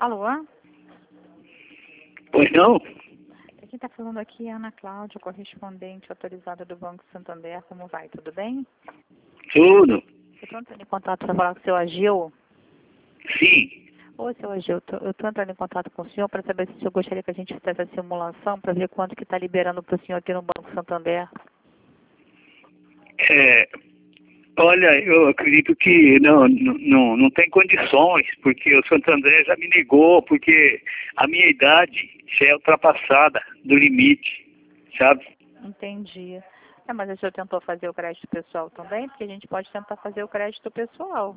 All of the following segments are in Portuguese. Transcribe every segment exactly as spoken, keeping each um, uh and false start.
Alô? Pois não? Quem está falando aqui é a Ana Cláudia, correspondente autorizada do Banco Santander. Como vai? Tudo bem? Tudo. Eu estou entrando em contato para falar com o seu Agil. Sim. Ô, seu Agil, eu estou entrando em contato com o senhor para saber se o senhor gostaria que a gente fizesse a simulação para ver quanto que está liberando para o senhor aqui no Banco Santander. É, olha, eu acredito que não, não, não, não tem condições, porque o Santander já me negou, porque a minha idade já é ultrapassada do limite, sabe? Entendi. É, mas o senhor tentou fazer o crédito pessoal também? Porque a gente pode tentar fazer o crédito pessoal.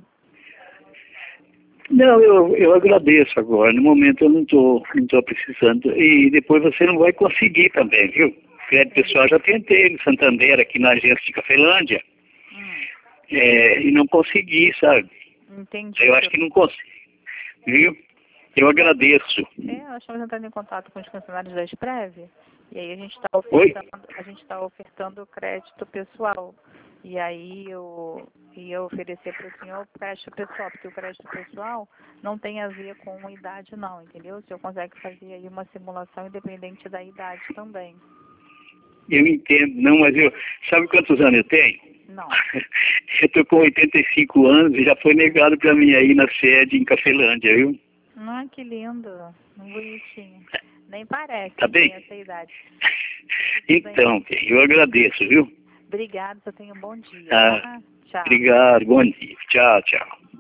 Não, eu, eu agradeço agora. No momento eu não estou não tô precisando. E depois você não vai conseguir também, viu? Crédito pessoal já tentei no Santander, aqui na agência de Cafelândia. Hum, É, e não consegui, sabe? entendi. Eu acho que não consigo, viu? Eu agradeço. É, nós estamos entrando em contato com os funcionários da Esprev e aí a gente está Oi? ofertando, a gente está ofertando crédito pessoal. E aí eu ia oferecer para o senhor o crédito pessoal, porque o crédito pessoal não tem a ver com idade não, entendeu? O senhor consegue fazer aí uma simulação independente da idade também. Eu entendo, não, mas eu... Sabe quantos anos eu tenho? Não. Eu estou com oitenta e cinco anos e já foi negado para mim aí na sede em Cafelândia, viu? Ah, que lindo. Bonitinho. Nem parece Tá que tem bem? essa idade. Então, bem, eu agradeço, viu? Obrigada, você tenha um bom dia, Ah, tá? Tchau. obrigado, bom dia. Tchau, tchau.